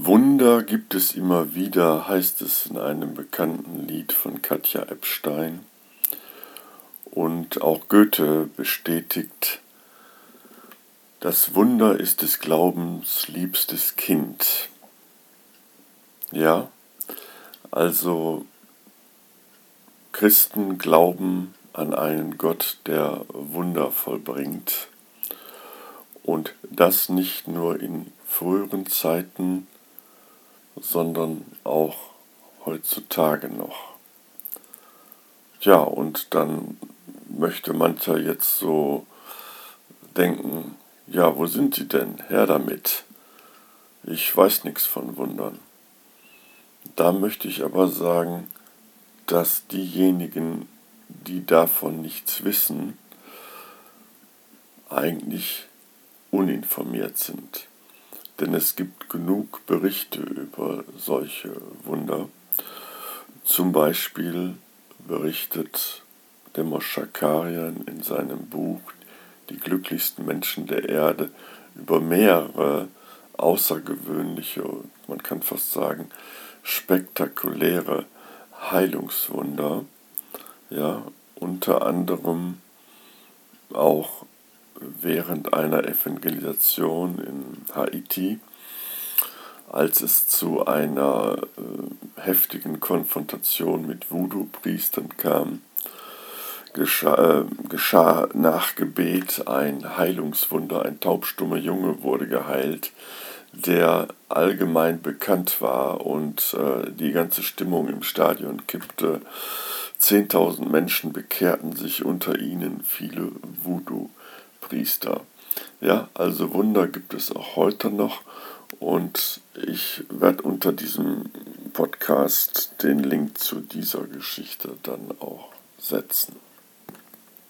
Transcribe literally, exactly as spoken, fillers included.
Wunder gibt es immer wieder, heißt es in einem bekannten Lied von Katja Ebstein. Und auch Goethe bestätigt, das Wunder ist des Glaubens liebstes Kind. Ja, also Christen glauben an einen Gott, der Wunder vollbringt. Und das nicht nur in früheren Zeiten, sondern auch heutzutage noch. Ja, und dann möchte mancher jetzt so denken, ja, wo sind die denn? Her damit. Ich weiß nichts von Wundern. Da möchte ich aber sagen, dass diejenigen, die davon nichts wissen, eigentlich uninformiert sind. Denn es gibt genug Berichte über solche Wunder. Zum Beispiel berichtet der Moschakarian in seinem Buch Die glücklichsten Menschen der Erde über mehrere außergewöhnliche, man kann fast sagen, spektakuläre Heilungswunder, ja, unter anderem auch während einer Evangelisation in Haiti, als es zu einer äh, heftigen Konfrontation mit Voodoo-Priestern kam, geschah, äh, geschah nach Gebet ein Heilungswunder. Ein taubstummer Junge wurde geheilt, der allgemein bekannt war, und äh, die ganze Stimmung im Stadion kippte. Zehntausend Menschen bekehrten sich, unter ihnen viele Voodoo-Priester. Ja, also Wunder gibt es auch heute noch, und ich werde unter diesem Podcast den Link zu dieser Geschichte dann auch setzen.